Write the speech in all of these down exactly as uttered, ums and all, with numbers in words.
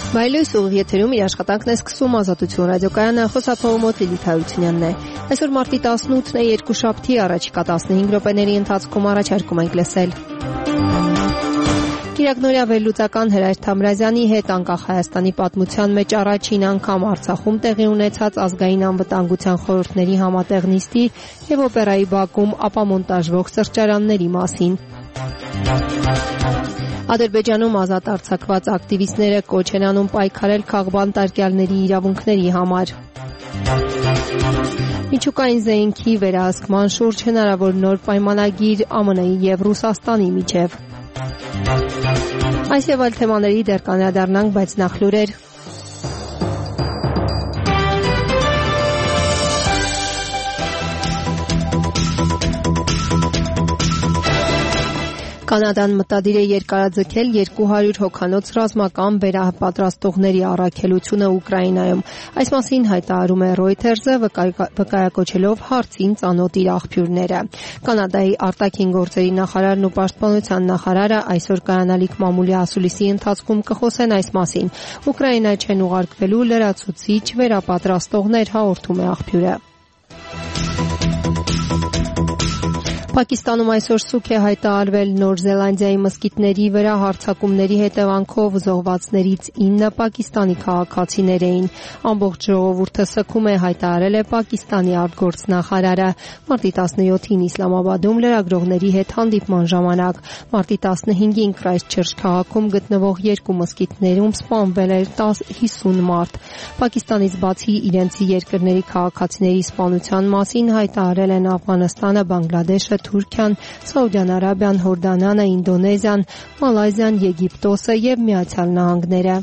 Բայլույս ուղիղ եթերում իր աշխատանքն է սկսում Ազատություն ռադիոկայանը, խոսափողը մոտ Լիլիթ Հարությունյանն է։ Այսօր մարտի տասնութն է, երկուշաբթի, առաջիկա տասնհինգ րոպեների ընթացքում առաջարկում ենք լսել Կիրակնորյա վերլուծական Հրայր Թամրազյանի հետ անկախ Հայաստանի պատմության մեջ առաջին անգամ Արցախում տեղի ունեցած ազգային անվտանգության խորհուրդների համատեղ նիստի և օպերայի բակում ապամոնտաժվող սրճարանների մասին։ Ադրբեջանում ազատ արձակված ակտիվիստները կոչ են անում պայքարել քաղբանտարկյալների իրավունքների համար։ Միջուկային զենքի վերահսկման շուրջ հնարավոր նոր պայմանագիր ԱՄՆ -ի և Ռուսաստանի միջև։ Այս և այլ թեմաների դեռ կանդրադառնանք, բայց նախ լուրեր։ Կանադան մտադիր է երկարաձգել երկու հարյուր հոգանոց ռազմական վերապատրաստողների առաքելությունը Ուկրաինայում։ Այս մասին հայտարարում է Reuters-ը, վկայակոչելով հարցին ծանոթ իր աղբյուրները։ Կանադայի արտաքին գործերի նախարարն ու պաշտպանության նախարարը այսօր կայանալիք մամուլի ասուլիսի ընթացքում կխոսեն այս մասին։ Ուկրաինա չեն ուղարկվելու լրացուցիչ վերապատրաստողներ, հաղորդում է աղբյուրը։ Պակիստանում այսօր սուգ է հայտարարվել Նոր Զելանդիայի մզկիթների վրա հարձակումների հետևանքով զոհվածներից ինը պակիստանի քաղաքացիներ էին։ Ամբողջ ժողովուրդը սգում է, հայտարարել է Պակիստանի արտգործնախարարը։ Մարտի տասնյոթին Իսլամաբադում լրագրողների հետ հանդիպման ժամանակ մարտի տասնհինգին Քրայսթչըրչ քաղաքում գտնվող երկու մզկիթներում սպանվել էր հիսուն մարդ։ Պակիստանից բացի իրենց երկրների քաղաքացիների սպանության մասին հայտարարել են Աֆղանստանը, Բանգլադեշը, Թուրքիան, Սաուդյան Արաբիան, Հորդանանը, Ինդոնեզիան, Մալայզիան, Եգիպտոսը և Միացյալ Նահանգները։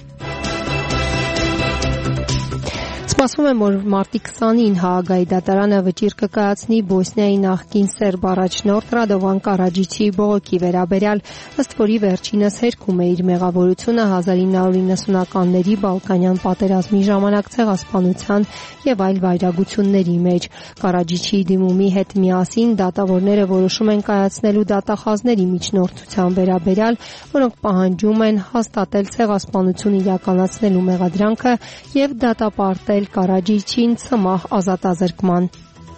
Սպասվում է, որ մարտի քսանին Հաագայի դատարանը վճիռ կկայացնի Բոսնիայի նախկին սերբ առաջնորդ Ռադովան Կարաջիչի բողոքի վերաբերյալ, ըստ որի վերջինս հերքում է իր մեղավորությունը հազար ինը հարյուր իննսունականների Բալկանյան պատերազմի ժամանակ ցեղասպանության և այլ վայրագությունների մեջ։ Կարաջիչի դիմումի հետ միասին դատավորները որոշում են կայացնելու դատախազների միջնորդության վերաբերյալ, որոնք պահանջում են հաստատել ցեղասպանություն իրականացնելու մեղադրանքը և դատապարտել Կարաջիչին ցմահ ազատազրկման։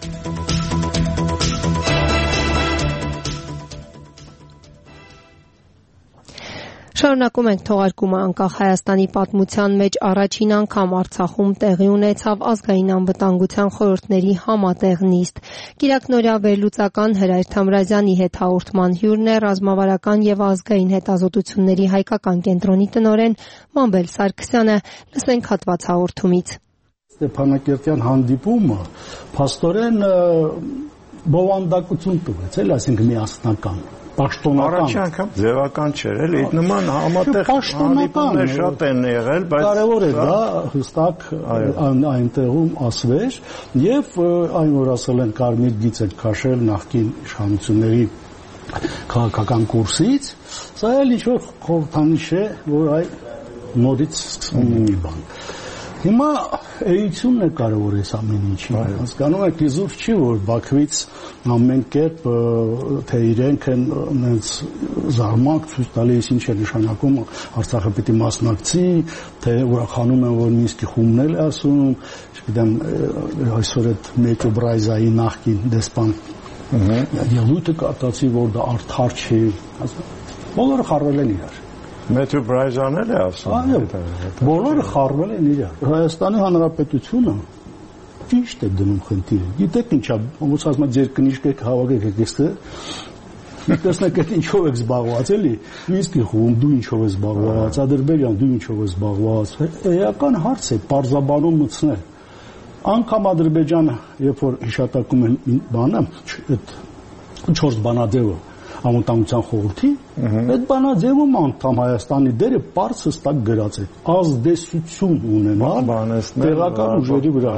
Շարունակում ենք թողարկումը անկախ Հայաստանի պատմության մեջ առաջին անգամ Արցախում տեղի ունեցավ ազգային անվտանգության խորհուրդների համատեղ նիստ։ Կիրակնորյա վերլուծական Հրայր Թամրազյանի հետ հաղորդման հյուրն է ռազմավարական և ազգային հետազոտությունների հայկական կենտրոնի տնօրեն Մանվել Սարգսյանը։ Լսենք հատված հաղորդումից։ Ստեփանակերտյան հանդիպումը փաստորեն բովանդակություն տվեց, էլ այսինքն միասնական, պաշտոնական։ Առաջի անգամ ձևական չէր, էլի նման համատեղ հանդիպումներ շատ են եղել, բայց կարևոր է դա հստակ այնտեղում ասվեր, եւ այն որ ասել են կարմիր գիծ են քաշել նախկին իշխանությունների քաղաքական կուրսից, սա էլ ինչ-որ խորհրդանիշ է, որ այ նորից սկսվում է մի բան։ Հիմա էությունն է կարևոր է ամեն ինչի։ Հասկանում եք, իզուր չի, որ Բաքվից ամեն կերպ թե իրենք են նենց զարմանք ցույց տալիս ինչ է նշանակում Արցախը պիտի մասնակցի, թե ուրախանում են, որ Մինսկի խումբն էլ է ասում, չգիտեմ, այսօր այդ Մեյթո Բրայզայի նախկին դեսպան ելույթը կատարեցի, որ դա արդար չի, բոլորը խառնել են իրար։ Մեթյու Բրայզան էլ է ասում։ Այո, բոլորը խառնել են իրար։ Հայաստանի Հանրապետությունը ճիշտ է դնում խնդիրը։ Գիտեք ինչա, ոնց ասում են, ձեր կնիժք եք հավաքեք եք էստեղ։ Տեսնեք այդ ինչով եք զբաղված, էլի։ Մինսկի խումբ դու ինչով ես զբաղված, Ադրբեջան դու ինչով ես զբաղված։ Էական հարց է, պարզաբանում մտցնել։ Անկամ Ադրբեջանը, երբ որ հիշատակում են բանը, այդ չորս բանաձևը Անվտանգության խորհրդի, այդ բանաձևում անդամ Հայաստանի դերը պարզ հստակ գրած է, ազդեցություն ունենալ տեղական ուժերի վրա։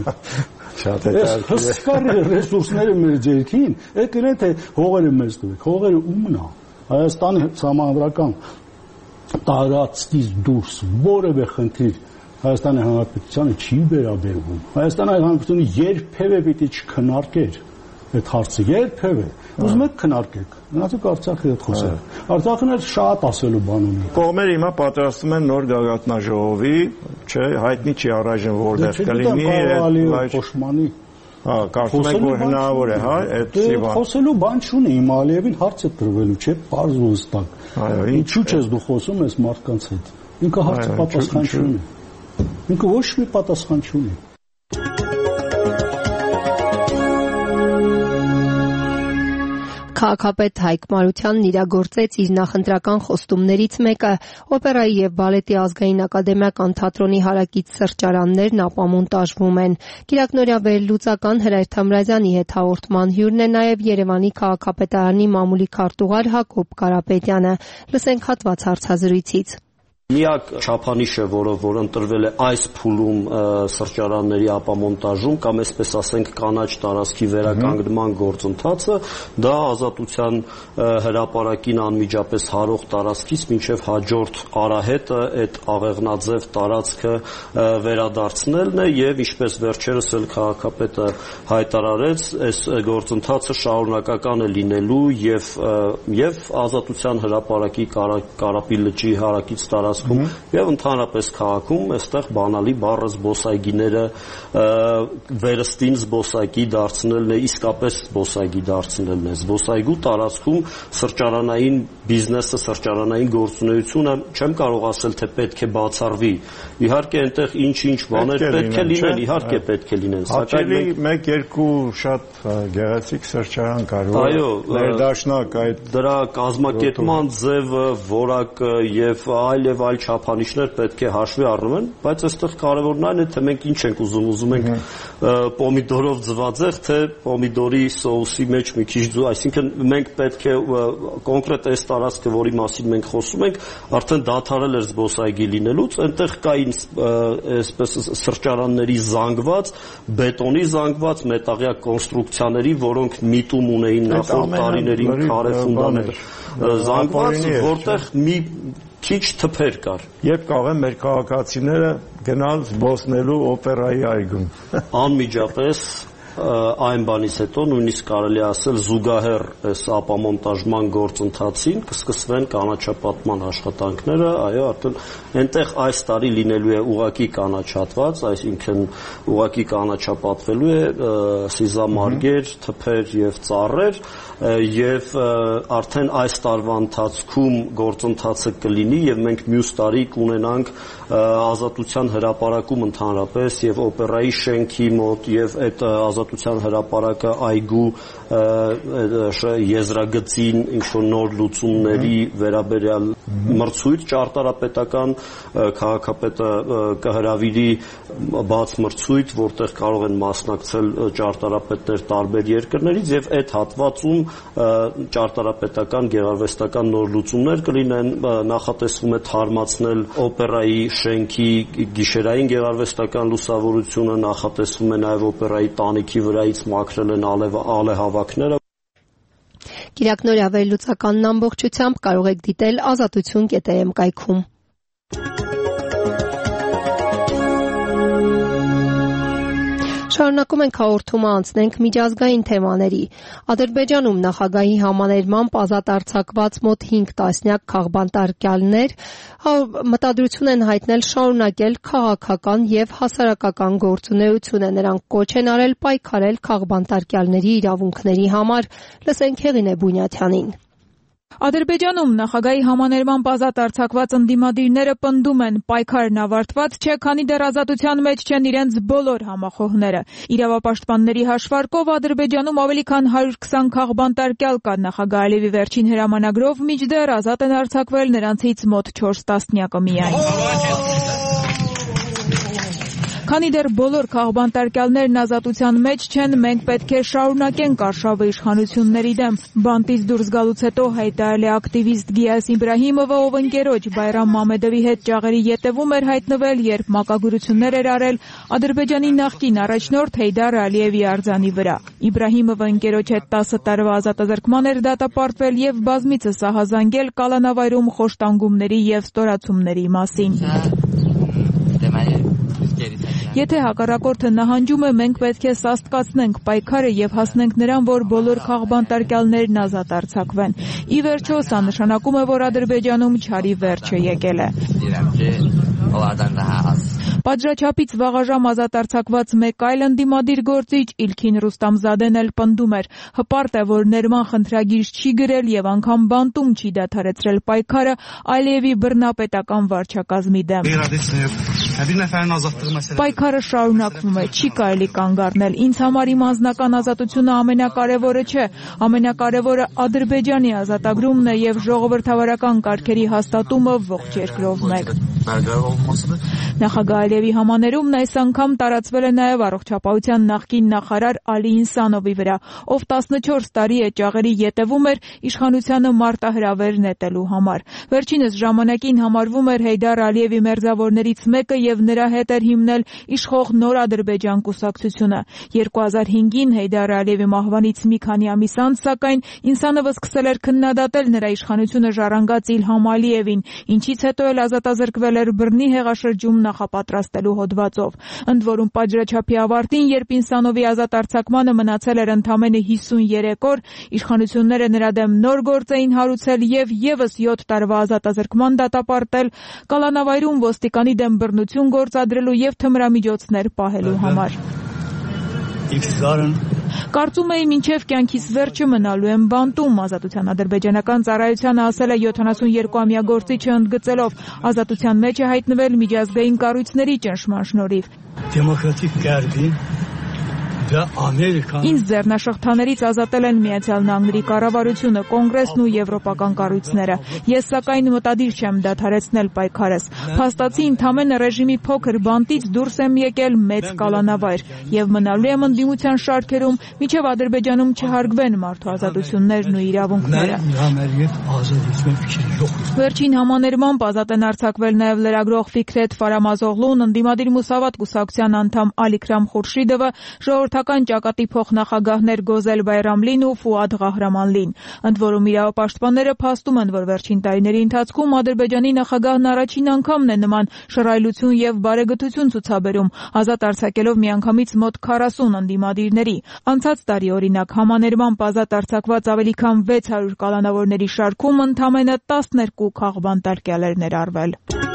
Շատ է տարբեր։ Հսկար ռեսուրսները մեր ձեռքին, եկել են թե հողերը մեզ տվեք, հողերը ումն է։ Հայաստանի համանդրական տարածքից դուրս որևէ խնդիր Հայաստանի Հանրապետությանը չի վերաբերվում։ Հայաստանի Հանրապետությունը երբևէ պիտի չքննարկեր այդ հարցը երբևէ։ Ուզում եք քննարկեք։ Գնացեք Արցախի հետ խոսեք։ Արցախն էլ շատ ասելու բան ունի։ Կողմերը հիմա պատրաստում են նոր գագաթնաժողովի, չէ, հայտնի չի առայժմ որտեղ կլինի Փոշմանի։ Հա, կարծում եք որ հնարավոր է, հա, այդ Սիվան։ Խոսելու բան չունի, իմ Ալիևին հարց է տրվելու, չէ, պարզ ու հստակ։ Ինչու՞ չես դու խոսում ես մարդկանց հետ։ Ինքը հարցը պատասխան չունի։ Ինքը ոչ մի պատասխան չունի։ Քաղաքապետ Հայկ Մարությանն իրագործեց իր նախընտրական խոստումներից մեկը օպերայի եւ բալետի ազգային ակադեմիական թատրոնի հարակից սրճարաններն ապամոնտաժվում են։ Կիրակնօրյա վերլուծական Հրայր Թամրազյանի հետ հաղորդման հյուրն է նաեւ Երևանի քաղաքապետարանի մամուլի քարտուղար Հակոբ Կարապետյանը։ Լսենք հատված հարցազրույցից։ Միակ չափանիշը, որը որ ընտրվել է այս փուլում սրճարանների ապամոնտաժում կամ այսպես ասենք կանաչ տարածքի վերականգնման գործընթացը, դա Ազատության հրապարակին անմիջապես հարող տարածքից մինչև հաջորդ արահետը այդ աղեղնաձև տարածքը վերադարձնելն է եւ ինչպես վերջերս էլ քաղաքապետը հայտարարեց, այս գործընթացը շարունակական է լինելու եւ եւ Ազատության հրապարակի Կարապի լճի հարակից տարածք եւ ընդհանրապես քաղաքում այստեղ բանալի բառը զբոսայգիները վերստին զբոսայգի դարձնելն է, իսկապես զբոսայգի դարձնելն է։ Զբոսայգու տարածքում սրճարանային բիզնեսը, սրճարանային գործունեությունը չեմ կարող ասել թե պետք է բացառվի։ Իհարկե այնտեղ ինչ-ինչ բաներ պետք է լինեն, իհարկե պետք է լինեն, սակայն մեկ-երկու շատ գեղեցիկ սրճարան կար, որ ներդաշնակ այդ դրա կազմակերպման ձևը, որակը եւ այլ եւ այլ չափանիշներ պետք է հաշվի առնվեն, բայց այստեղ կարևորն այն է, թե մենք ինչ ենք ուզում, ուզում ենք պոմիդորով ձվածեղ, թե պոմիդորի սոուսի մեջ մի քիչ ձու, այսինքն մենք պետք է կոնկրետ այս տարածքը, որի մասին մենք խոսում ենք, արդեն դադարել էր զբոսայգի լինելուց, այնտեղ կային այսպես սրճարանների զանգված, բետոնի զանգված, մետաղյա կոնստրուկցիաների, որոնք միտում ունեին նախորդ տարիներին քարե ֆունդամենտ զանգված, որտեղ մի քիչ թփեր կար։ Երբ կարող են մեր քաղաքացիները գնալ զբոսնելու օպերայի այգում։ Անմիջապես այն բանից հետո նույնիսկ կարելի ասել զուգահեռ այս ապամոնտաժման գործընթացին կսկսվեն կանաչապատման աշխատանքները, այո, արդեն այնտեղ այս տարի լինելու է ուղակի կանաչատված, այսինքն ուղակի կանաչապատվելու է սիզամարգեր, թփեր եւ ծառեր, եւ արդեն այս տարվա ընթացքում գործընթացը կլինի եւ մենք մյուս տարի կունենանք Ազատության հրապարակում ընդհանրապես եւ օպերայի շենքի մոտ եւ այդ Ազատության հրապարակը այգու եզրագծին ինչ-որ նոր լուծումների վերաբերյալ մրցույթ ճարտարապետական քաղաքապետը կհրավիրի բաց մրցույթ, որտեղ կարող են մասնակցել ճարտարապետներ տարբեր երկրներից եւ այդ հատվածում ճարտարապետական գեղարվեստական նոր լուծումներ կլինեն, նախատեսվում է թարմացնել օպերայի շենքի գիշերային գեղարվեստական լուսավորությունը, նախատեսվում է նաև օպերայի տանիքի վրայից մաքրել են ալեհավաքները։ Կիրակնօրյա վերլուծականն ամբողջությամբ կարող եք դիտել ազատություն կետ է էմ կայքում։ Շարունակում ենք հաղորդումը, անցնենք միջազգային թեմաների։ Ադրբեջանում նախագահի համաներմամբ ազատ արձակված մոտ հինգ տասնյակ քաղբանտարկյալներ մտադրություն են հայտնել շարունակել քաղաքական եւ հասարակական գործունեությունը։ Նրանք կոչ են արել պայքարել քաղբանտարկյալների իրավունքների համար։ Լսենք Հեղինե Բունյաթյանին։ Ադրբեջանում նախագահի համաներմամբ ազատ արձակված ընդդիմադիրները պնդում են պայքարն ավարտված չէ, քանի դեռ ազատության մեջ չեն իրենց բոլոր համախոհները։ Իրավապաշտպանների հաշվարկով Ադրբեջանում ավելի քան հարյուր քսան քաղբանտարկյալ կա նախագահ Ալիևի վերջին հրամանագրով, մինչդեռ ազատ են արձակվել նրանցից մոտ չորս տասնյակը միայն։ Քանի դեռ բոլոր քաղբանտարկյալներն ազատության մեջ չեն, մենք պետք է շարունակենք արշավը իշխանությունների դեմ։ Բանտից դուրս գալուց հետո հայտարարել է ակտիվիստ Գիաս Իբրահիմովը, ով ընկերոջ Բայրամ Մամեդովի հետ ճաղերի ետևում էր հայտնվել, երբ մակագրություններ էր արել Ադրբեջանի նախկին առաջնորդ Հեյդար Ալիևի արձանի վրա։ Իբրահիմովը ընկերոջ հետ տասը տարվա ազատազրկման էր դատապարտվել եւ բազմիցս ահազանգել կալանավայրում խոշտանգումների եւ ստորացումների մասին։ Եթե հակառակորդը նահանջում է, մենք պետք է սաստկացնենք պայքարը եւ հասնենք նրան, որ բոլոր խաղբանտարկյալներն ազատ արձակվեն։ Ի վերջո, սա նշանակում է, որ Ադրբեջանում չարի վերջը եկել է։ Պատժաչափից վաղաժամ ազատ արձակված մեկ այլ ընդդիմադիր գործիչ Իլքին Ռուստամզադեն էլ պնդում էր. հպարտ է, որ Ներման խնդրագիր չի գրել եւ անգամ բանտում չի դադարեցրել պայքարը Ալիևի բռնապետական վարչակազմի դեմ։ Պայքարը շարունակվում է, չի կարելի կանգ առնել։ Ինձ համար իմ անձնական ազատությունը ամենակարևորը չէ, ամենակարևորը Ադրբեջանի ազատագրումն է եւ ժողովրդավարական կարգերի հաստատումը ողջ երկրով մեկ։ Նախագահ Ալիևի համաներումն այս անգամ տարածվել է նաև առողջապահության նախկին նախարար Ալի Ինսանովի վրա, ով տասնչորս տարի է ճաղերի ետևում էր իշխանությանը մարտահրավեր նետելու համար։ Վերջինս ժամանակին համարվում էր Հեյդար Ալիևի մերձավորներից մեկը եւ նրա հետ էր հիմնել իշխող Նոր Ադրբեջան կուսակցությունը։ երկու հազար հինգին Հեյդար Ալիևի մահվանից մի քանի ամիս անց, սակայն Ինսանովը սկսել էր քննադատել նրա իշխանությունը ժառանգած Իլհամ Ալիևին, ինչից հետո էլ ազատազրկվել էր բռնի հեղաշրջում նախապատրաստելու հոդվածով։ Ընդ որում պատժաչափի ավարտին, երբ Ինսանովի ազատ արձակմանը մնացել էր ընդամենը հիսուներեք օր, իշխանությունները նրա դեմ նոր գործ էին հարուցել եւ եւս յոթ տարվա ազատազրկման դատապարտել կալանավայրում ոստիկանի դեմ բռնություն գործադրելու եւ թմրամիջոցներ պահելու համար։ Կարծում էի մինչև կյանքիս վերջը մնալու եմ բանտում, ազատության ադրբեջանական ծառայությանը ասել է յոթանասունյոթամյա գործիչը ընդգծելով, ազատության մեջ է հայտնվել միջազգային կառույցների ճնշման շնորհիվ։ Դեմոկրատիկ կարգի Ինձ ձեռնաշղթաներից ազատել են Միացյալ Նահանգների կառավարությունը, կոնգրեսն ու եվրոպական կառույցները։ Ես սակայն մտադիր չեմ դադարեցնել պայքարս։ Փաստացի ընդամենը ռեժիմի փոքր բանտից դուրս եմ եկել մեծ կալանավայր եւ մնալու եմ ընդդիմության շարքերում, մինչեւ Ադրբեջանում չհարգվեն մարդու ազատություններն ու իրավունքները։ Վերջին համաներմամբ ազատ են արձակվել նաև լրագրող Ֆիքրեթ Ֆարամազօղլուն, ընդդիմադիր Մուսավատ կուսակցության անդամ Ալիքրամ Խուրշիդովը, ժողովրդական ճակատի փոխնախագահներ Գոզել Բայրամլին ու Ֆուադ Ղահրամանլին։ Ընդ որում իրավապաշտպանները փաստում են, որ վերջին տարիների ընթացքում Ադրբեջանի նախագահն առաջին անգամն է նման շռայլություն եւ բարեգթություն ցուցաբերում, ազատ արձակելով միանգամից մոտ քառասուն ընդդիմադիրների։ Անցած տարի օրինակ համաներմամբ ազատ արձակված ավելի քան վեց հարյուր կալանավորների շարքում ընդամենը տասներկու քաղբանտարկյալ էր ներառվել։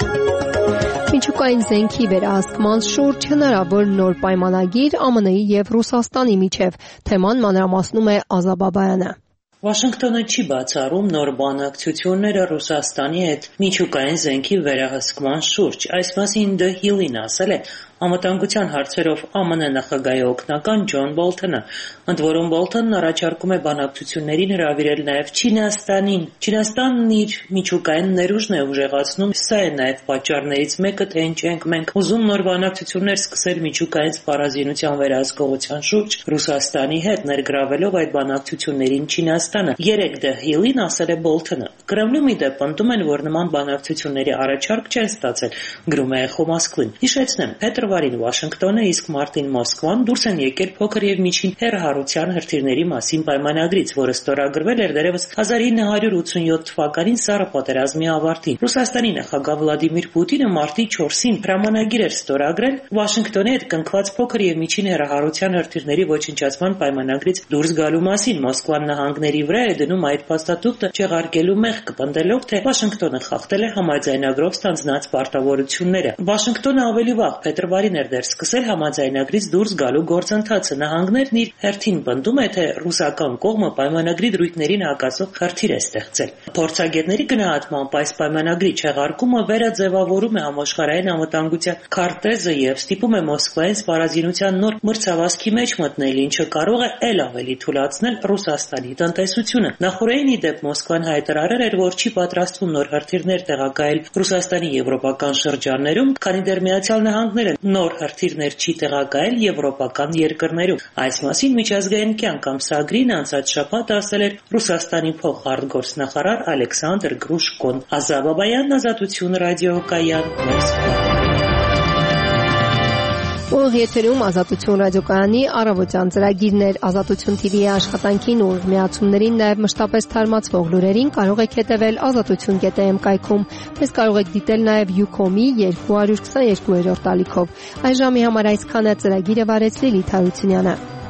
Միջուկային զենքի վերահսկման շուրջ հնարավոր նոր պայմանագիր ԱՄՆ-ի եւ Ռուսաստանի միջև, թեման մանրամասնում է Ազա Բաբայանը։ Վաշինգտոնը չի բացառում նոր բանակցությունները Ռուսաստանի հետ միջուկային զենքի վերահսկման շուրջ։ Այս մասին The Hill-ին ասել է անվտանգության հարցերով ԱՄՆ նախագահի օգնական Ջոն Բոլթոնը, ընդ որում Բոլթոնն առաջարկում է բանակցություններին հրավիրել նաև Չինաստանին։ Չինաստանն իր միջուկային ներուժն է ուժեղացնում, սա է նաև պատճառներից մեկը, թե ինչ ենք մենք ուզում նոր բանակցություններ սկսել միջուկային սպառազինության վերահսկողության շուրջ Ռուսաստանի հետ, ներգրավելով այդ բանակցություններին Չինաստանը։ Երեկ The Hill-ին ասել է Բոլթոնը։ Կրեմլում ի դեպ պնդում են, որ նման բանակցությունների առաջարկ չեն ստացել, գրում է Էխո Մոսկվին։ Հիշեցնեմ, փետրվարին Վաշինգտոնը, իսկ մարտին Մոսկվան դուրս են եկել փոքր եւ միջին հեռահարության հրթիռների մասին պայմանագրից, որը ստորագրվել էր դեռևս հազար ինը հարյուր ութսունյոթ թվականին Սառը պատերազմի ավարտին։ Ռուսաստանի նախագահ Վլադիմիր Պուտինը մարտի չորսին պայմանագիր էր ստորագրել Վաշինգտոնի հետ կնքված փոքր եւ միջին հեռահարության հրթիռների ոչնչացման պայմանագրից դուրս գալու մասին։ Մոսկվան նահանգների վրա է դնում այդ փաստաթուղթը չեղարկելու մեղք, պնդելով, թե Վաշինգտոնը խախտել է համաձայնագրով ստանձնած պարտավորությունները։ Վաշինգտոնը ավելի վաղ փետրվարին էր դեռ սկսել համաձայնագրից դուրս գալու գործընթացը։ Նահանգներն իր հերթին պնդում է, թե ռուսական կողմը պայմանագրի դրույթներին հակասող հրթիռ է ստեղծել։ Փորձագետների գնահատմամբ այս պայմանագրի չեղարկումը վերաձևավորում է համաշխարհային անվտանգության քարտեզը եւ ստիպում է Մոսկվային սպառազինության նոր մրցավազքի մեջ մտնել, ինչը կարող է ել ավելի թուլացնել Ռուսաստանի տնտեսությունը։ Նախորդին ի դեպ Մոսկվան հայտարարել էր, որ չի պատրաստվում նոր հրթիռներ տեղակայել Ռուսաստանի եվրոպական շրջաններում, քանի դեռ Միացյալ Նահանգները նոր հրթիռներ չի տեղակայել եվրոպական երկրներում։ Այս մասին միջազգային կյանք ամսագրին անցած շաբաթ ասել էր Ռուսաստանի փոխարտգործնախարար Ալեքսանդր Գրուշկոն։ Ազա Բաբայան, Ազատություն ռադիոկայան, Մոսկվա։ Ուղիղ եթերում Ազատություն ռադիոկայանի առավոտյան ծրագիրներ Ազատություն թի վի-ի աշխատանքին ու միացումներին, նաև մշտապես թարմացվող լուրերին կարող եք հետևել ազատություն կետ էմ կայքում։ Մեզ կարող եք դիտել նաև Յուկոմի երկու հարյուր քսաներկու ալիքով։ Այս ժամի համար այսքանը։ Ծրագիրը վարեց Լիլիթ Հարությունյանը։